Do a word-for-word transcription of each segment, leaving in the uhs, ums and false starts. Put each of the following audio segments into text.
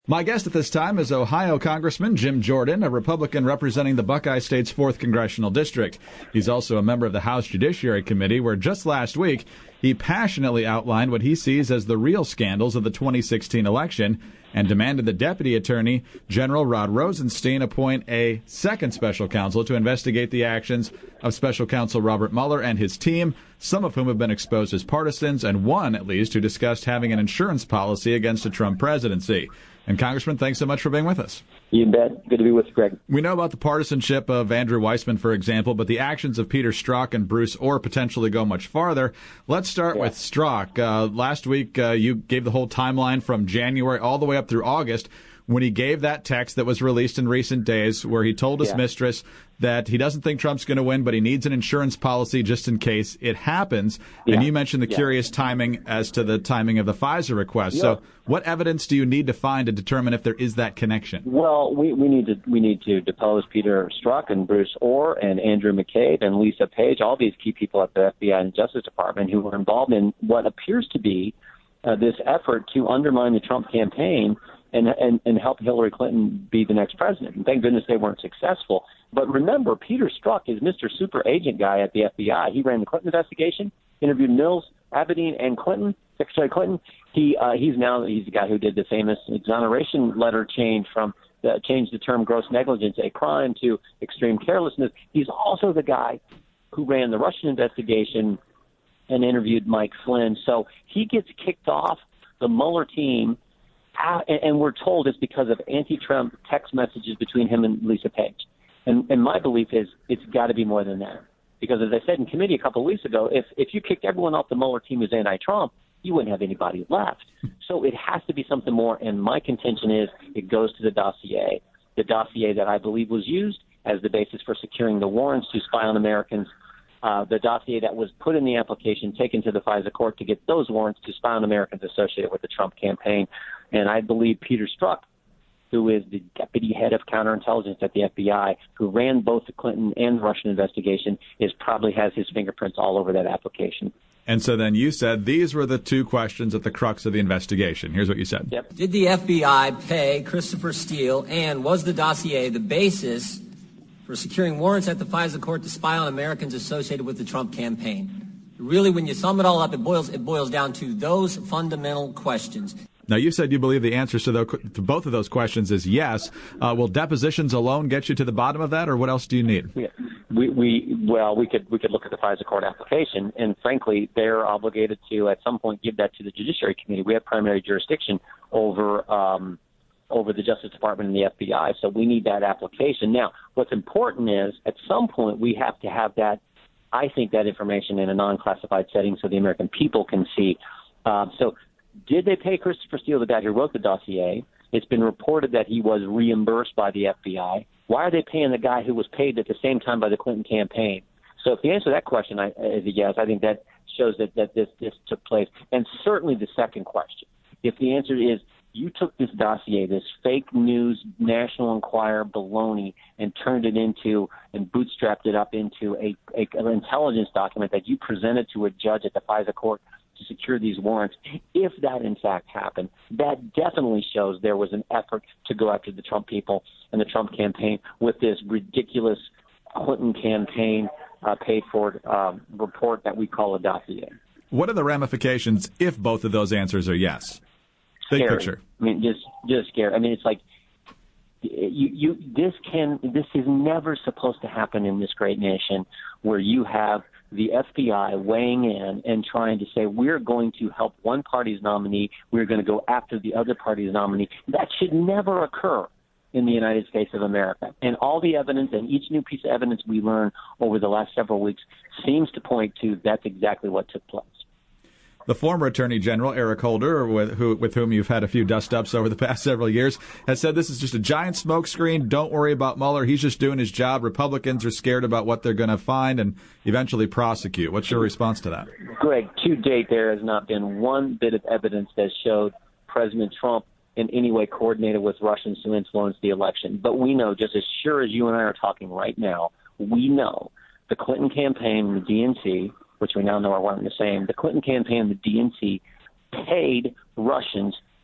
My guest at this time is Ohio Congressman Jim Jordan, a Republican representing the Buckeye State's fourth Congressional District. He's also a member of the House Judiciary Committee, where just last week he passionately outlined what he sees as the real scandals of the twenty sixteen election and demanded the Deputy Attorney General Rod Rosenstein appoint a second special counsel to investigate the actions of Special Counsel Robert Mueller and his team, some of whom have been exposed as partisans, and one, at least, who discussed having an insurance policy against a Trump presidency. And Congressman, thanks so much for being with us. You bet. Good to be with you, Greg. We know about the partisanship of Andrew Weissmann, for example, but the actions of Peter Strzok and Bruce Ohr potentially go much farther. Let's start yeah. with Strzok. Uh, last week, uh, you gave the whole timeline from January all the way up through August, when he gave that text that was released in recent days where he told his yeah. mistress that he doesn't think Trump's going to win, but he needs an insurance policy just in case it happens. Yeah. And you mentioned the yeah. curious timing as to the timing of the FISA request. Yeah. So what evidence do you need to find to determine if there is that connection? Well, we, we need to we need to depose Peter Strzok and Bruce Ohr and Andrew McCabe and Lisa Page, all these key people at the F B I and Justice Department who were involved in what appears to be uh, this effort to undermine the Trump campaign and, and, and help Hillary Clinton be the next president. And thank goodness they weren't successful. But remember, Peter Strzok is Mister Super Agent guy at the F B I. He ran the Clinton investigation, interviewed Mills, Abedin, and Clinton, Secretary Clinton. He uh, he's now he's the guy who did the famous exoneration letter change from the, changed the term gross negligence, a crime, to extreme carelessness. He's also the guy who ran the Russian investigation and interviewed Mike Flynn. So he gets kicked off the Mueller team. Uh, and, and we're told it's because of anti-Trump text messages between him and Lisa Page. And, and my belief is it's got to be more than that. Because as I said in committee a couple of weeks ago, if, if you kicked everyone off the Mueller team who's anti-Trump, you wouldn't have anybody left. So it has to be something more. And my contention is it goes to the dossier, the dossier that I believe was used as the basis for securing the warrants to spy on Americans, uh, the dossier that was put in the application, taken to the FISA court to get those warrants to spy on Americans associated with the Trump campaign. And I believe Peter Strzok, who is the deputy head of counterintelligence at the F B I, who ran both the Clinton and the Russian investigation, is probably has his fingerprints all over that application. And so then you said these were the two questions at the crux of the investigation. Here's what you said. Yep. Did the F B I pay Christopher Steele, and was the dossier the basis for securing warrants at the FISA court to spy on Americans associated with the Trump campaign? Really, when you sum it all up, it boils it boils down to those fundamental questions. Now, you said you believe the answers to, the, to both of those questions is yes. Uh, will depositions alone get you to the bottom of that, or what else do you need? Yeah. We, we well, we could we could look at the FISA court application, and frankly, they're obligated to at some point give that to the Judiciary Committee. We have primary jurisdiction over um, over the Justice Department and the F B I, so we need that application. Now, what's important is at some point we have to have that. I think that information in a non-classified setting so the American people can see. Uh, so. Did they pay Christopher Steele, the guy who wrote the dossier? It's been reported that he was reimbursed by the F B I. Why are they paying the guy who was paid at the same time by the Clinton campaign? So if the answer to that question is a yes, I think that shows that, that this, this took place. And certainly the second question, if the answer is you took this dossier, this fake news National Enquirer baloney, and turned it into and bootstrapped it up into a, a, an intelligence document that you presented to a judge at the FISA court to secure these warrants, if that in fact happened, that definitely shows there was an effort to go after the Trump people and the Trump campaign with this ridiculous Clinton campaign uh, paid for um, report that we call a dossier. What are the ramifications if both of those answers are yes? Big Scary. picture. I mean, just just scary. I mean, it's like you you this can this is never supposed to happen in this great nation where you have the F B I weighing in and trying to say we're going to help one party's nominee, we're going to go after the other party's nominee. That should never occur in the United States of America. And all the evidence and each new piece of evidence we learn over the last several weeks seems to point to that's exactly what took place. The former Attorney General, Eric Holder, with, who, with whom you've had a few dust-ups over the past several years, has said this is just a giant smokescreen. Don't worry about Mueller. He's just doing his job. Republicans are scared about what they're going to find and eventually prosecute. What's your response to that? Greg, to date, there has not been one bit of evidence that showed President Trump in any way coordinated with Russians to influence the election. But we know, just as sure as you and I are talking right now, we know the Clinton campaign, the D N C, which we now know are one and the same, the Clinton campaign, the D N C, paid Russians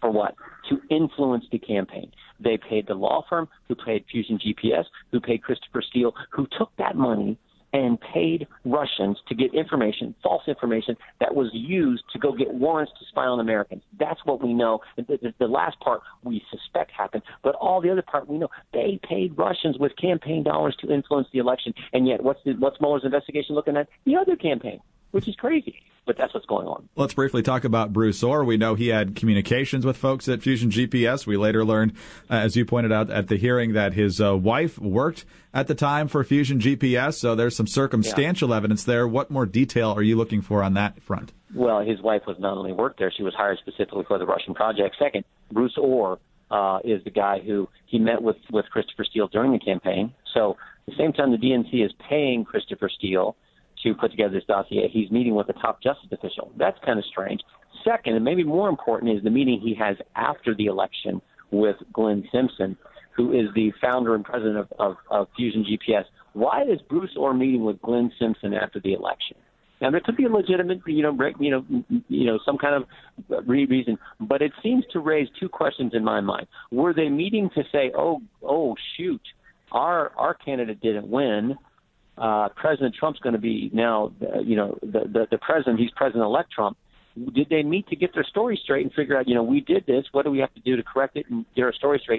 for what? To influence the campaign. They paid the law firm who paid Fusion G P S, who paid Christopher Steele, who took that money and paid Russians to get information, false information, that was used to go get warrants to spy on Americans. That's what we know. The, the, the last part we suspect happened, but all the other part we know. They paid Russians with campaign dollars to influence the election, and yet what's, the, what's Mueller's investigation looking at? The other campaign, which is crazy. But that's what's going on. Let's briefly talk about Bruce Ohr. We know he had communications with folks at Fusion G P S. We later learned, uh, as you pointed out at the hearing, that his uh, wife worked at the time for Fusion G P S. So there's some circumstantial yeah. evidence there. What more detail are you looking for on that front? Well, his wife was not only worked there, she was hired specifically for the Russian project. Second, Bruce Ohr uh, is the guy who he met with, with Christopher Steele during the campaign. So at the same time the D N C is paying Christopher Steele to put together this dossier, he's meeting with a top justice official. That's kind of strange. Second, and maybe more important, is the meeting he has after the election with Glenn Simpson, who is the founder and president of, of, of Fusion G P S. Why is Bruce Ohr meeting with Glenn Simpson after the election? Now, there could be a legitimate, you know, you know, you know, some kind of reason, but it seems to raise two questions in my mind. Were they meeting to say, oh, oh, shoot, our our candidate didn't win? Uh, President Trump's going to be now, uh, you know, the, the, the president, he's President-elect Trump. Did they meet to get their story straight and figure out, you know, we did this, what do we have to do to correct it and get our story straight?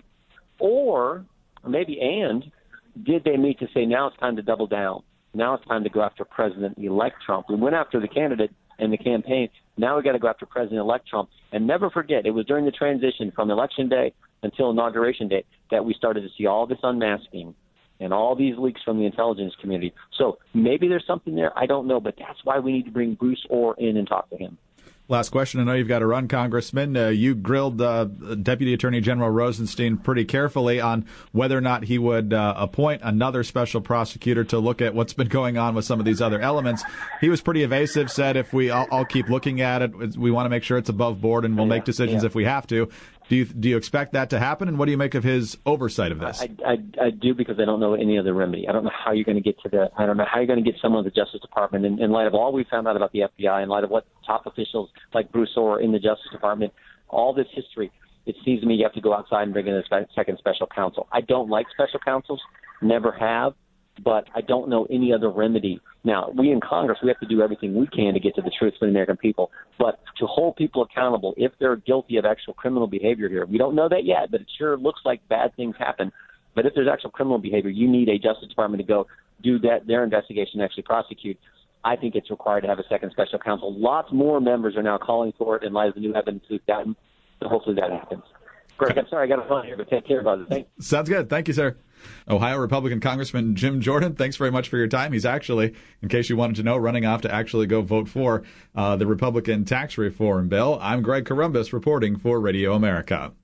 Or maybe, and did they meet to say, now it's time to double down? Now it's time to go after President-elect Trump. We went after the candidate and the campaign. Now we got to go after President-elect Trump. And never forget, it was during the transition from Election Day until Inauguration Day that we started to see all this unmasking and all these leaks from the intelligence community. So maybe there's something there. I don't know, but that's why we need to bring Bruce Ohr in and talk to him. Last question. I know you've got to run, Congressman. Uh, you grilled uh, Deputy Attorney General Rosenstein pretty carefully on whether or not he would uh, appoint another special prosecutor to look at what's been going on with some of these other elements. He was pretty evasive, said if we all, all keep looking at it, we want to make sure it's above board and we'll yeah, make decisions yeah. if we have to. Do you do you expect that to happen, and what do you make of his oversight of this? I, I, I do, because I don't know any other remedy. I don't know how you're going to get to the. I don't know how you're going to get someone in the Justice Department in, in light of all we found out about the F B I, in light of what top officials like Bruce Ohr in the Justice Department, all this history. It seems to me you have to go outside and bring in a second special counsel. I don't like special counsels, never have, but I don't know any other remedy. Now, we in Congress, we have to do everything we can to get to the truth for the American people. But to hold people accountable if they're guilty of actual criminal behavior here, we don't know that yet, but it sure looks like bad things happen. But if there's actual criminal behavior, you need a Justice Department to go do that, their investigation, and actually prosecute. I think it's required to have a second special counsel. Lots more members are now calling for it in light of the new evidence we've gotten. So hopefully that happens. Greg, I'm sorry I got to run here, but take care about it. Thanks. Sounds good. Thank you, sir. Ohio Republican Congressman Jim Jordan, thanks very much for your time. He's actually, in case you wanted to know, running off to actually go vote for uh, the Republican tax reform bill. I'm Greg Corombos reporting for Radio America.